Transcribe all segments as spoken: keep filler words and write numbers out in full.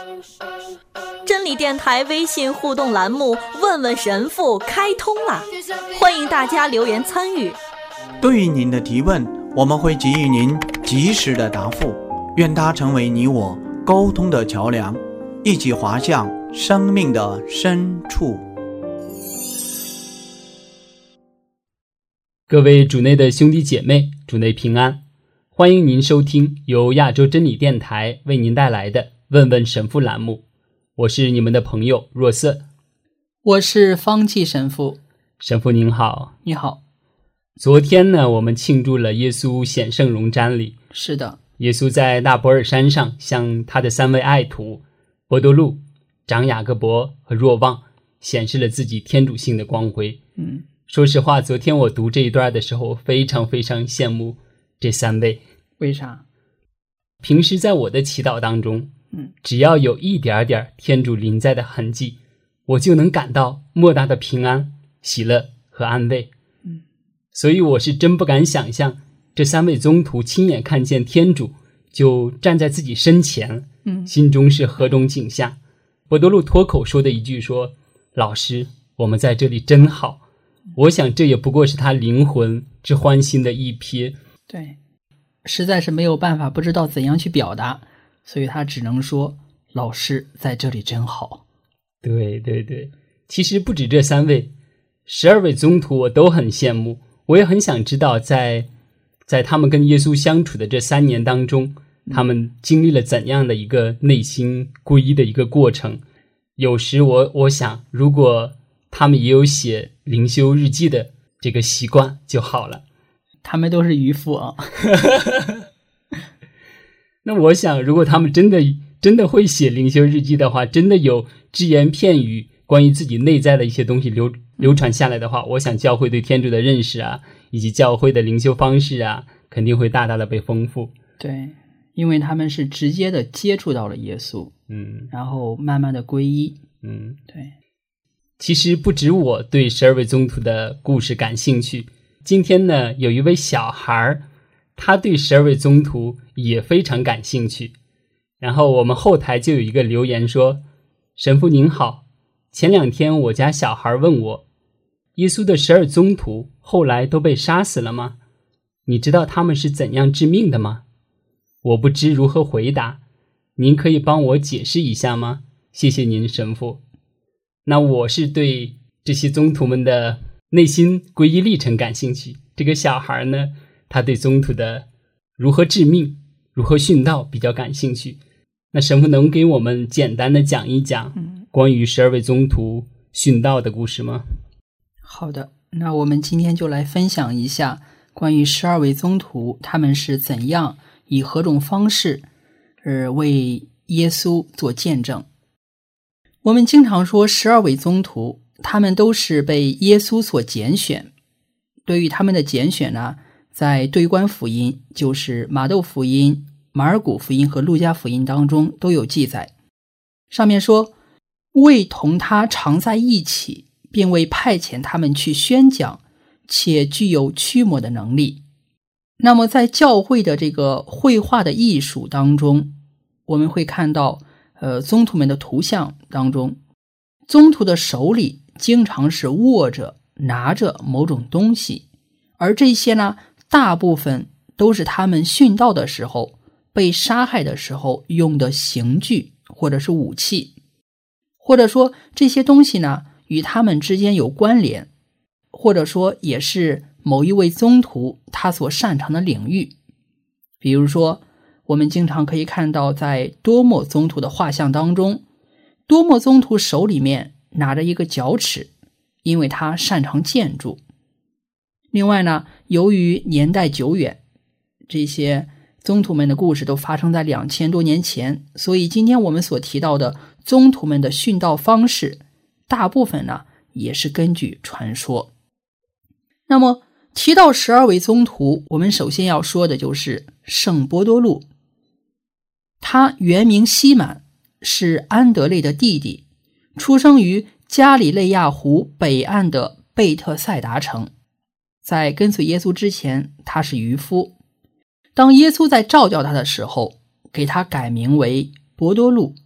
真理电台微信互动栏目问问神父开通了，欢迎大家留言参与。 对于您的提问，我们会给予您及时的答复，愿它成为你我沟通的桥梁，一起滑向生命的深处。 各位主内的兄弟姐妹，主内平安，欢迎您收听由亚洲真理电台为您带来的问问神父栏目，我是你们的朋友若瑟。 我是方济神父。 神父您好。 你好。 昨天呢，我们庆祝了耶稣显圣容瞻礼。 是的， 耶稣在大伯尔山上向他的三位爱徒伯多禄、长雅各伯和若望显示了自己天主性的光辉。 嗯， 说实话，昨天我读这一段的时候，非常非常羡慕这三位。 为啥？ 平时在我的祈祷当中， 嗯， 只要有一点点天主临在的痕迹，我就能感到莫大的平安、喜乐和安慰。 嗯， 所以我是真不敢想象，这三位宗徒亲眼看见天主就站在自己身前， 嗯， 心中是何种景象。伯多禄脱口说的一句说：“老师，我们在这里真好。”我想这也不过是他灵魂之欢欣的一瞥。 对，实在是没有办法，不知道怎样去表达，所以他只能说老师在这里真好。 对对对，其实不止这三位，十二位宗徒我都很羡慕，我也很想知道在在他们跟耶稣相处的这三年当中，他们经历了怎样的一个内心皈依的一个过程。有时我我想，如果他们也有写灵修日记的这个习惯就好了。 他们都是渔夫啊。 那我想，如果他们真的真的会写灵修日记的话，真的有只言片语关于自己内在的一些东西流流传下来的话，我想教会对天主的认识啊，以及教会的灵修方式啊，肯定会大大的被丰富。 对，因为他们是直接的接触到了耶稣， 嗯， 然后慢慢的皈依。 嗯， 对。 其实不止我对十二位宗徒的故事感兴趣，今天呢，有一位小孩，他对十二位宗徒也非常感兴趣。然后我们后台就有一个留言说：“神父您好，前两天我家小孩问我，耶稣的十二宗徒后来都被杀死了吗？你知道他们是怎样致命的吗？我不知如何回答，您可以帮我解释一下吗？谢谢您，神父。”那我是对这些宗徒们的内心皈依历程感兴趣。这个小孩呢，他对宗徒的如何致命、如何殉道比较感兴趣。那神父能给我们简单的讲一讲关于十二位宗徒殉道的故事吗？ 好的，那我们今天就来分享一下关于十二位宗徒，他们是怎样以何种方式呃为耶稣做见证。我们经常说十二位宗徒，他们都是被耶稣所拣选。对于他们的拣选呢，在对观福音，就是马窦福音、马尔谷福音和路加福音当中都有记载。上面说，为同他常在一起，并为派遣他们去宣讲，且具有驱魔的能力。那么在教会的这个绘画的艺术当中，我们会看到呃，宗徒们的图像当中，宗徒的手里经常是握着拿着某种东西，而这些呢，大部分都是他们殉道的时候被杀害的时候用的刑具或者是武器，或者说这些东西呢与他们之间有关联，或者说也是某一位宗徒他所擅长的领域。比如说我们经常可以看到在多默宗徒的画像当中，多默宗徒手里面拿着一个角尺，因为他擅长建筑。另外呢，由于年代久远，这些宗徒们的故事都发生在两千多年前，所以今天我们所提到的宗徒们的殉道方式，大部分呢也是根据传说。那么提到十二位宗徒，我们首先要说的就是圣伯多禄。他原名西满，是安德烈的弟弟，出生于加里肋亚湖北岸的贝特赛达城。在跟随耶稣之前，他是渔夫。当耶稣在召叫他的时候，给他改名为伯多禄，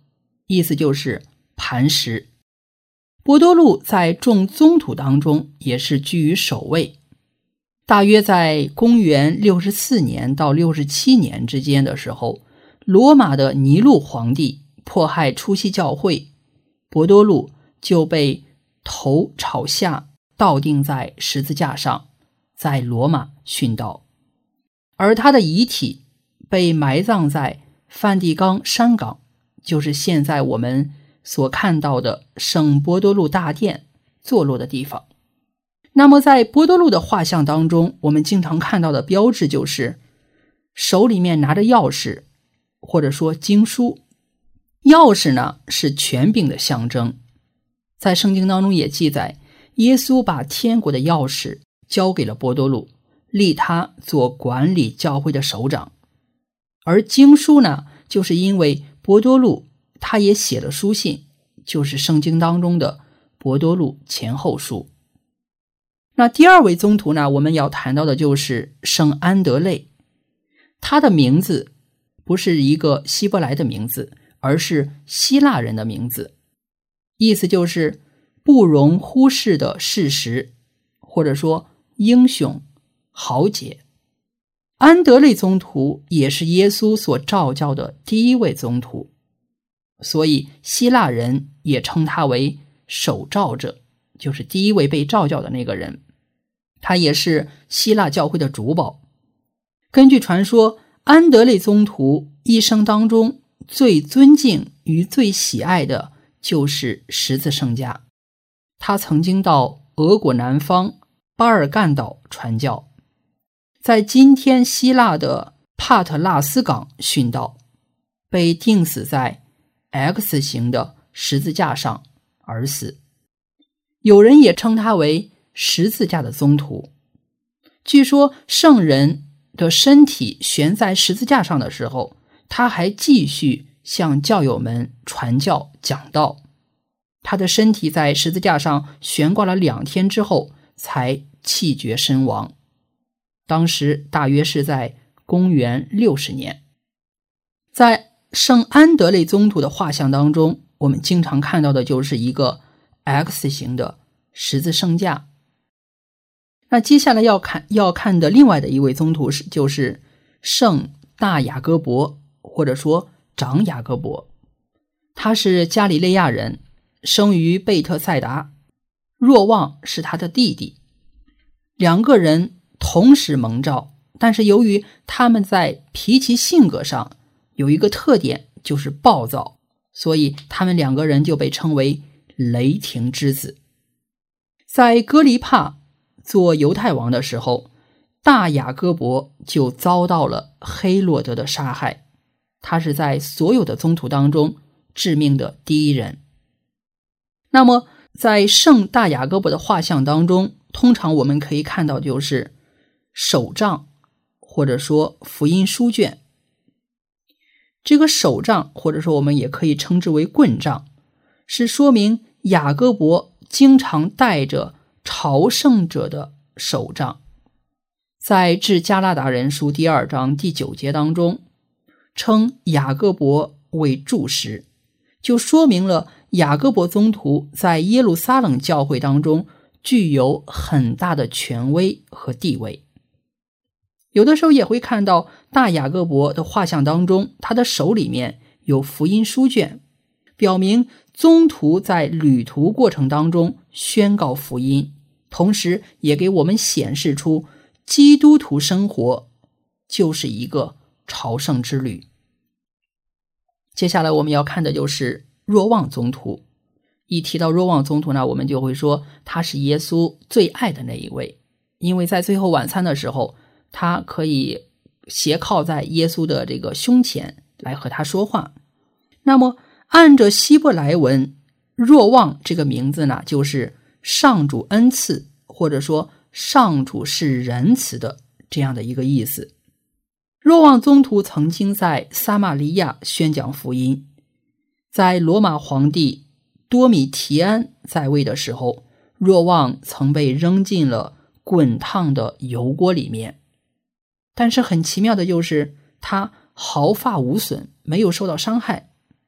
意思就是磐石。伯多禄在众宗徒当中也是居于首位。大约在公元六十四年到六十七年之间的时候，罗马的尼禄皇帝迫害初期教会，伯多禄就被头朝下倒钉在十字架上，在罗马殉道。而他的遗体被埋葬在梵蒂冈山岗，就是现在我们所看到的圣伯多禄大殿坐落的地方。那么在伯多禄的画像当中，我们经常看到的标志就是手里面拿着钥匙，或者说经书。钥匙呢是权柄的象征，在圣经当中也记载，耶稣把天国的钥匙交给了伯多禄，立他做管理教会的首长。而经书呢，就是因为伯多禄他也写了书信，就是圣经当中的伯多禄前后书。那第二位宗徒呢，我们要谈到的就是圣安德肋。他的名字不是一个希伯来的名字，而是希腊人的名字，意思就是不容忽视的事实，或者说英雄豪杰。安德肋宗徒也是耶稣所召教的第一位宗徒，所以希腊人也称他为首召者，就是第一位被召教的那个人。他也是希腊教会的主保。根据传说，安德肋宗徒一生当中最尊敬与最喜爱的就是十字圣家。他曾经到俄国南方巴尔干岛传教，在今天希腊的帕特拉斯港殉道，被钉死在 X 形的十字架上而死。有人也称他为十字架的宗徒。据说圣人的身体悬在十字架上的时候，他还继续向教友们传教讲道。他的身体在十字架上悬挂了两天之后才气绝身亡，当时大约是在公元六十年。在圣安德肋宗徒的画像当中，我们经常看到的就是一个 X 形的十字圣架。那接下来要看要看的另外的一位宗徒是就是圣大雅各伯，或者说长雅各伯。他是加里肋亚人，生于贝特赛达，若望是他的弟弟。两个人同时蒙召，但是由于他们在脾气性格上有一个特点，就是暴躁，所以他们两个人就被称为雷霆之子。在哥黎帕做犹太王的时候，大雅各伯就遭到了黑落德的杀害，他是在所有的宗徒当中致命的第一人。那么在圣大雅各伯的画像当中，通常我们可以看到就是手杖，或者说福音书卷。这个手杖，或者说我们也可以称之为棍杖，是说明雅各伯经常带着朝圣者的手杖。在致加拉达人书第二章第九节当中，称雅各伯为柱石，就说明了雅各伯宗徒在耶路撒冷教会当中具有很大的权威和地位。有的时候也会看到大雅各伯的画像当中，他的手里面有福音书卷，表明宗徒在旅途过程当中宣告福音，同时也给我们显示出基督徒生活就是一个朝圣之旅。接下来我们要看的就是若望宗徒。一提到若望宗徒呢，我们就会说他是耶稣最爱的那一位，因为在最后晚餐的时候，他可以斜靠在耶稣的这个胸前来和他说话。那么按着希伯来文，若望这个名字呢，就是上主恩赐，或者说上主是仁慈的这样的一个意思。若望宗徒曾经在撒玛利亚宣讲福音，在罗马皇帝多米提安在位的时候，若望曾被扔进了滚烫的油锅里面。但是很奇妙的就是他毫发无损，没有受到伤害。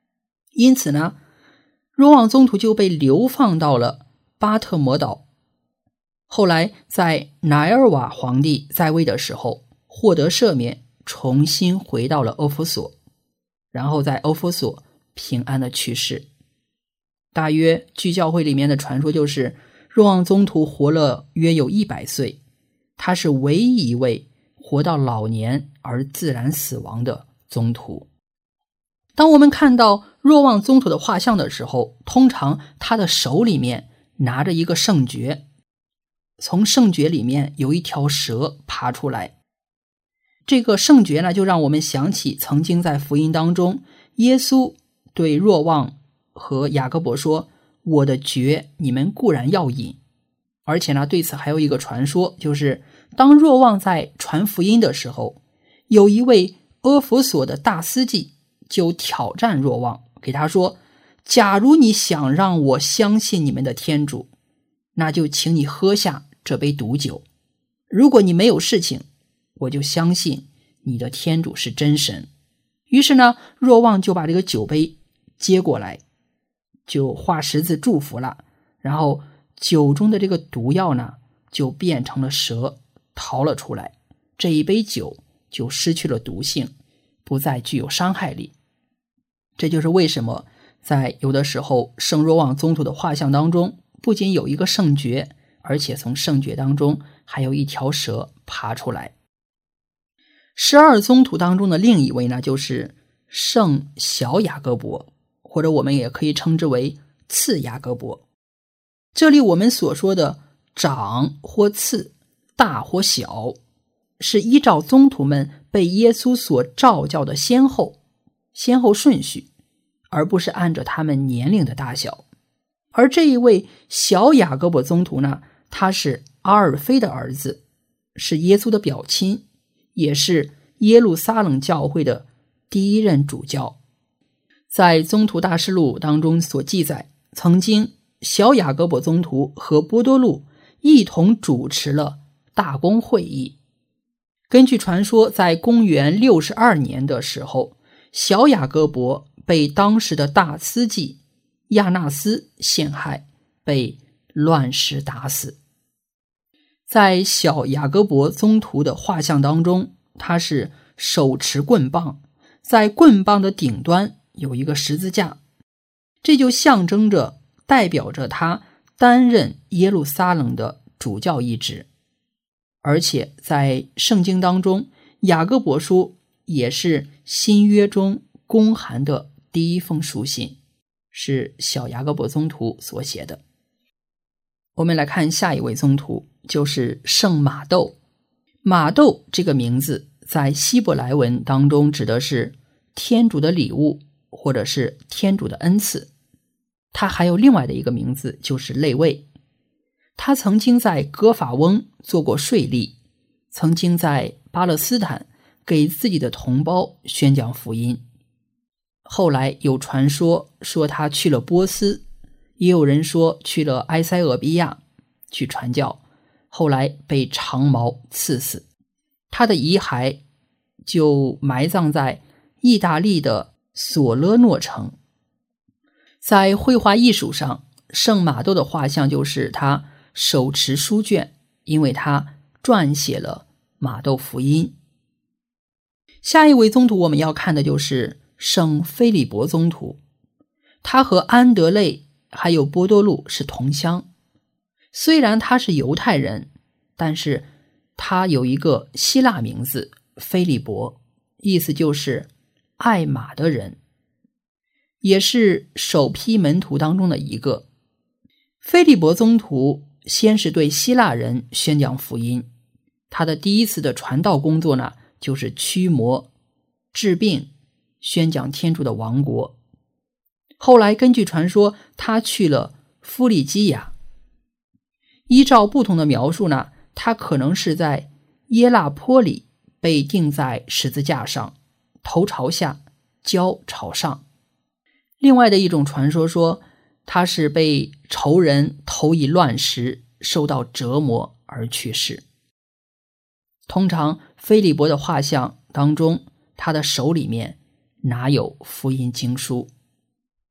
因此呢，若望宗徒就被流放到了巴特摩岛。后来在乃尔瓦皇帝在位的时候获得赦免，重新回到了欧弗所，然后在欧弗所平安的去世。大约据教会里面的传说，就是若望宗徒活了约有一百岁，他是唯一一位活到老年而自然死亡的宗徒。当我们看到若望宗徒的画像的时候，通常他的手里面拿着一个圣爵，从圣爵里面有一条蛇爬出来。这个圣爵呢，就让我们想起曾经在福音当中，耶稣对若望和雅各伯说，我的爵你们固然要饮。而且呢，对此还有一个传说，就是当若望在传福音的时候，有一位阿弗所的大司祭就挑战若望，给他说，假如你想让我相信你们的天主，那就请你喝下这杯毒酒，如果你没有事情，我就相信你的天主是真神。于是呢，若望就把这个酒杯接过来，就画十字祝福了，然后酒中的这个毒药呢，就变成了蛇逃了出来，这一杯酒就失去了毒性，不再具有伤害力。这就是为什么在有的时候圣若望宗徒的画像当中，不仅有一个圣爵，而且从圣爵当中还有一条蛇爬出来。十二宗徒当中的另一位呢，就是圣小雅各伯，或者我们也可以称之为次雅各伯。这里我们所说的长或次，大或小，是依照宗徒们被耶稣所召教的先后先后顺序，而不是按照他们年龄的大小。而这一位小雅各伯宗徒呢，他是阿尔菲的儿子，是耶稣的表亲，也是耶路撒冷教会的第一任主教。在宗徒大事录当中所记载，曾经小雅各伯宗徒和波多禄一同主持了大公会议。根据传说，在公元六十二年的时候，小雅各伯被当时的大司祭亚纳斯陷害，被乱石打死。在小雅各伯宗徒的画像当中，他是手持棍棒，在棍棒的顶端有一个十字架，这就象征着代表着他担任耶路撒冷的主教一职。而且在圣经当中，雅各伯书也是新约中公函的第一封书信，是小雅各伯宗徒所写的。我们来看下一位宗徒，就是圣马窦。马窦这个名字在希伯来文当中指的是天主的礼物，或者是天主的恩赐。他还有另外的一个名字，就是类位。他曾经在哥法翁做过税吏，曾经在巴勒斯坦给自己的同胞宣讲福音。后来有传说说他去了波斯，也有人说去了埃塞俄比亚去传教，后来被长矛刺死。他的遗骸就埋葬在意大利的索勒诺城。在绘画艺术上，圣马窦的画像就是他手持书卷，因为他撰写了马窦福音。下一位宗徒我们要看的就是圣菲利伯宗徒，他和安德肋还有波多禄是同乡。虽然他是犹太人，但是他有一个希腊名字菲利伯，意思就是爱马的人，也是首批门徒当中的一个。菲利伯宗徒先是对希腊人宣讲福音，他的第一次的传道工作呢，就是驱魔、治病、宣讲天主的王国。后来根据传说，他去了夫里基亚。依照不同的描述呢，他可能是在耶拉坡里被钉在十字架上，头朝下，脚朝上。另外的一种传说说，他是被仇人投以乱石，受到折磨而去世。通常菲利伯的画像当中，他的手里面拿有福音经书。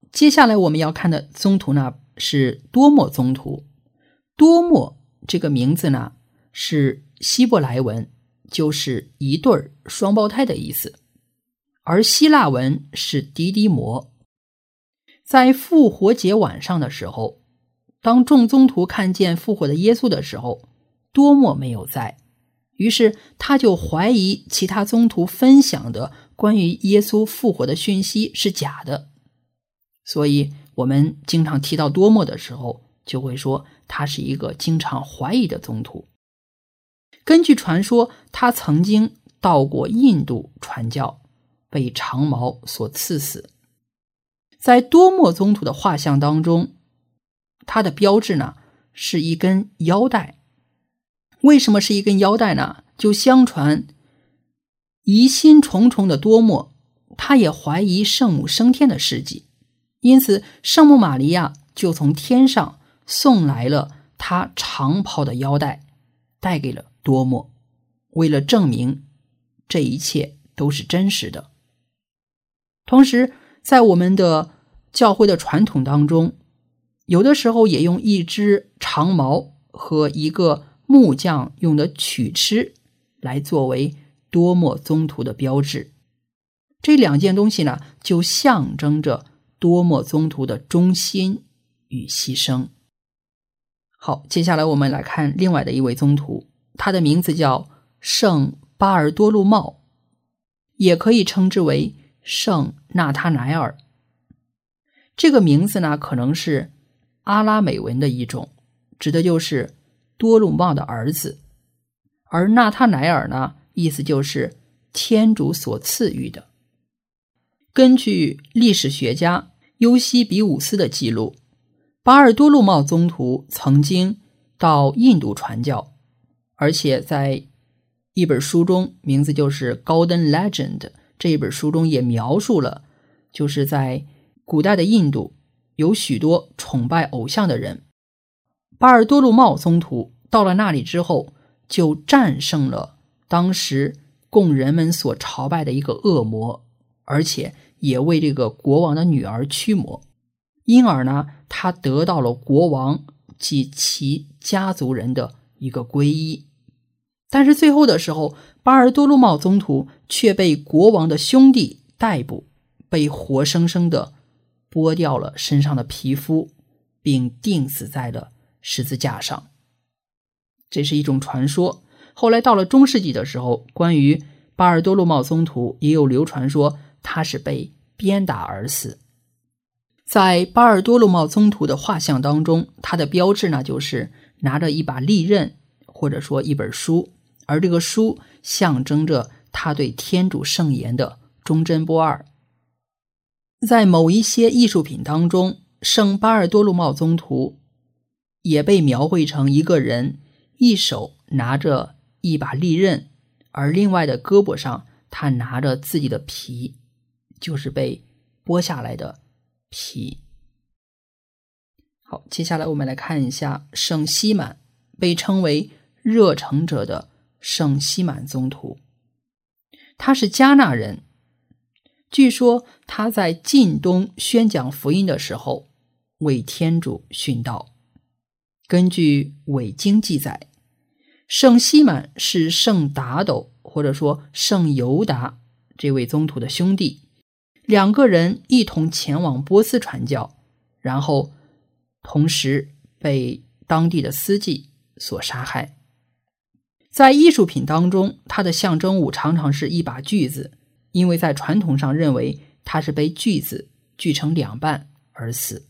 接下来我们要看的宗徒呢是多默宗徒。多默这个名字呢是希伯来文，就是一对双胞胎的意思，而希腊文是迪迪摩。在复活节晚上的时候，当众宗徒看见复活的耶稣的时候，多默没有在，于是他就怀疑其他宗徒分享的关于耶稣复活的讯息是假的。所以我们经常提到多默的时候，就会说他是一个经常怀疑的宗徒。根据传说，他曾经到过印度传教，被长矛所刺死。在多默宗徒的画像当中，他的标志呢是一根腰带。为什么是一根腰带呢？就相传疑心重重的多默，他也怀疑圣母升天的事迹，因此圣母玛利亚就从天上送来了他长袍的腰带，带给了多默，为了证明这一切都是真实的。同时在我们的教会的传统当中，有的时候也用一只长矛和一个木匠用的曲尺来作为多默宗徒的标志。这两件东西呢，就象征着多默宗徒的忠心与牺牲。好，接下来我们来看另外的一位宗徒，他的名字叫圣巴尔多禄茂，也可以称之为圣纳他乃尔。这个名字呢，可能是阿拉美文的一种，指的就是多禄茂的儿子，而纳他乃尔呢，意思就是天主所赐予的。根据历史学家尤西比伍斯的记录，巴尔多禄茂宗徒曾经到印度传教，而且在一本书中，名字就是《Golden Legend》，这一本书中也描述了，就是在古代的印度有许多崇拜偶像的人。巴尔多禄茂宗徒到了那里之后，就战胜了当时供人们所朝拜的一个恶魔，而且也为这个国王的女儿驱魔，因而呢，他得到了国王及其家族人的一个皈依。但是最后的时候，巴尔多禄茂宗徒却被国王的兄弟逮捕，被活生生的剥掉了身上的皮肤，并钉死在了十字架上。这是一种传说。后来到了中世纪的时候，关于巴尔多禄茂宗徒也有流传说他是被鞭打而死。在巴尔多禄茂宗徒的画像当中，他的标志呢就是拿着一把利刃，或者说一本书，而这个书象征着他对天主圣言的忠贞不二。在某一些艺术品当中，圣巴尔多禄茂宗徒也被描绘成一个人一手拿着一把利刃，而另外的胳膊上他拿着自己的皮，就是被剥下来的皮。好，接下来我们来看一下圣西满，被称为热诚者的圣西满宗徒。他是加纳人，据说他在近东宣讲福音的时候为天主殉道。根据伪经记载，圣西满是圣达斗或者说圣犹达这位宗徒的兄弟，两个人一同前往波斯传教，然后同时被当地的司祭所杀害。在艺术品当中，它的象征物常常是一把锯子，因为在传统上认为他是被锯子锯成两半而死。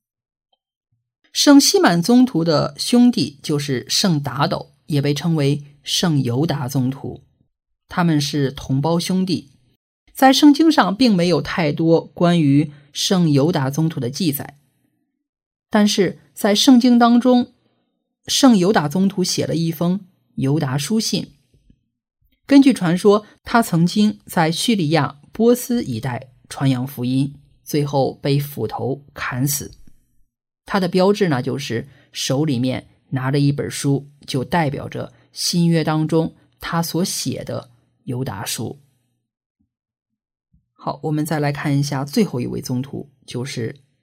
圣西满宗徒的兄弟就是圣达斗，也被称为圣犹达宗徒，他们是同胞兄弟。在圣经上并没有太多关于圣犹达宗徒的记载，但是在圣经当中，圣犹达宗徒写了一封犹达书信。根据传说，他曾经在叙利亚波斯一带传扬福音，最后被斧头砍死。他的标志呢，就是手里面拿着一本书，就代表着新约当中他所写的犹达书。好，我们再来看一下最后一位宗徒，就是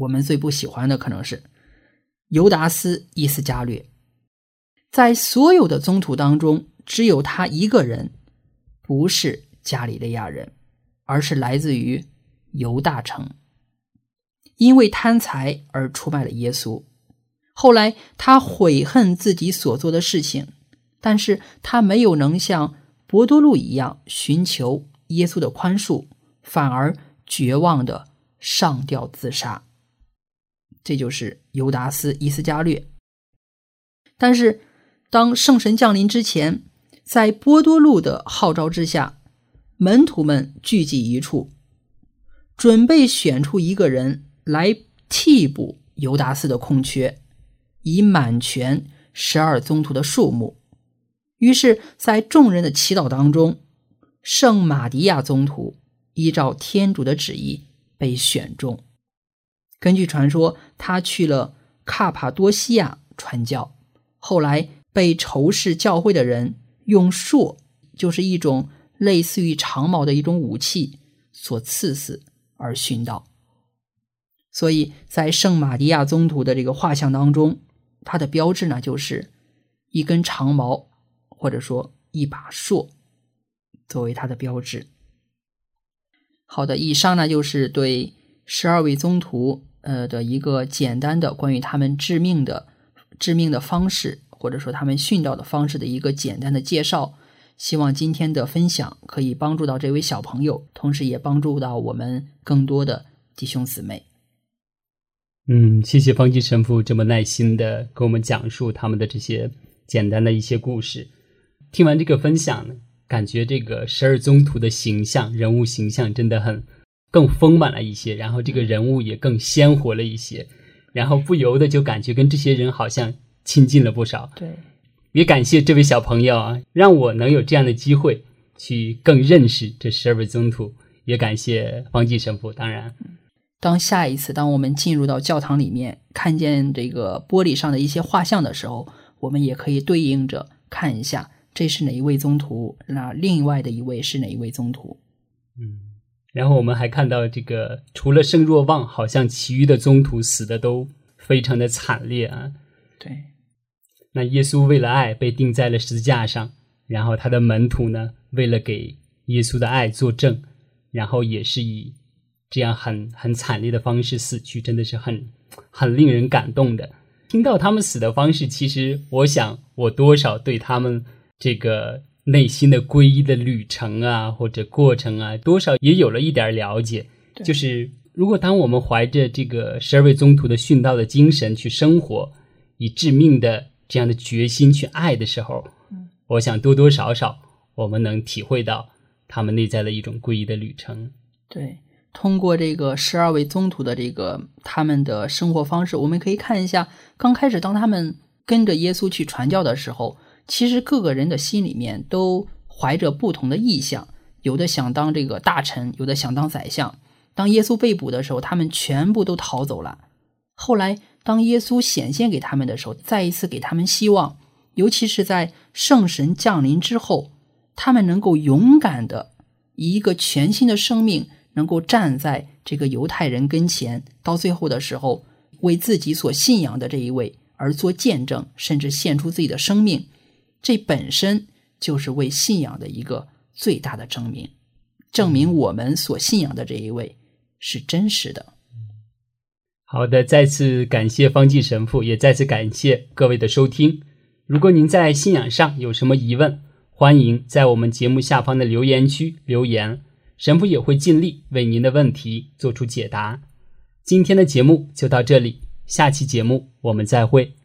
我们最不喜欢的可能是犹达斯伊斯加略。在所有的宗徒当中，只有他一个人不是加里肋亚人，而是来自于犹大城，因为贪财而出卖了耶稣。后来他悔恨自己所做的事情，但是他没有能像伯多禄一样寻求耶稣的宽恕，反而绝望地上吊自杀。这就是犹达斯伊斯加略。但是当圣神降临之前，在伯多禄的号召之下，门徒们聚集一处，准备选出一个人来替补犹达斯的空缺，以满全十二宗徒的数目。于是在众人的祈祷当中，圣马迪亚宗徒依照天主的旨意被选中。根据传说，他去了卡帕多西亚传教，后来被仇视教会的人用槊，就是一种类似于长矛的一种武器，所刺死而殉道。所以在圣马迪亚宗徒的这个画像当中，它的标志呢，就是一根长矛，或者说一把槊，作为它的标志。好的，以上呢就是对十二位宗徒呃的一个简单的关于他们致命的致命的方式，或者说他们殉道的方式的一个简单的介绍。希望今天的分享可以帮助到这位小朋友，同时也帮助到我们更多的弟兄姊妹。 嗯，谢谢方济神父这么耐心的给我们讲述他们的这些简单的一些故事。听完这个分享呢，感觉这个十二宗徒的形象人物形象真的很更丰满了一些，然后这个人物也更鲜活了一些，然后不由得就感觉跟这些人好像亲近了不少。 对， 也感谢这位小朋友啊，让我能有这样的机会去更认识这十二位宗徒，也感谢方济神父。当然当下一次当我们进入到教堂里面，看见这个玻璃上的一些画像的时候，我们也可以对应着看一下这是哪一位宗徒，那另外的一位是哪一位宗徒。 嗯，然后我们还看到这个除了圣若望，好像其余的宗徒死的都非常的惨烈啊。 对， 那耶稣为了爱被钉在了十字架上，然后他的门徒呢，为了给耶稣的爱作证，然后也是以这样很很惨烈的方式死去，真的是很很令人感动的。听到他们死的方式，其实我想我多少对他们这个内心的皈依的旅程啊，或者过程啊，多少也有了一点了解。就是如果当我们怀着这个十二位宗徒的殉道的精神去生活，以致命的这样的决心去爱的时候，嗯，我想多多少少我们能体会到他们内在的一种皈依的旅程。 对，通过这个十二位宗徒的这个他们的生活方式，我们可以看一下，刚开始当他们跟着耶稣去传教的时候，其实各个人的心里面都怀着不同的意向，有的想当这个大臣，有的想当宰相。当耶稣被捕的时候，他们全部都逃走了。后来当耶稣显现给他们的时候，再一次给他们希望，尤其是在圣神降临之后，他们能够勇敢的以一个全新的生命能够站在这个犹太人跟前，到最后的时候为自己所信仰的这一位而做见证，甚至献出自己的生命，这本身就是为信仰的一个最大的证明，证明我们所信仰的这一位是真实的。 好的，再次感谢方济神父，也再次感谢各位的收听。如果您在信仰上有什么疑问，欢迎在我们节目下方的留言区留言，神父也会尽力为您的问题做出解答。今天的节目就到这里，下期节目我们再会。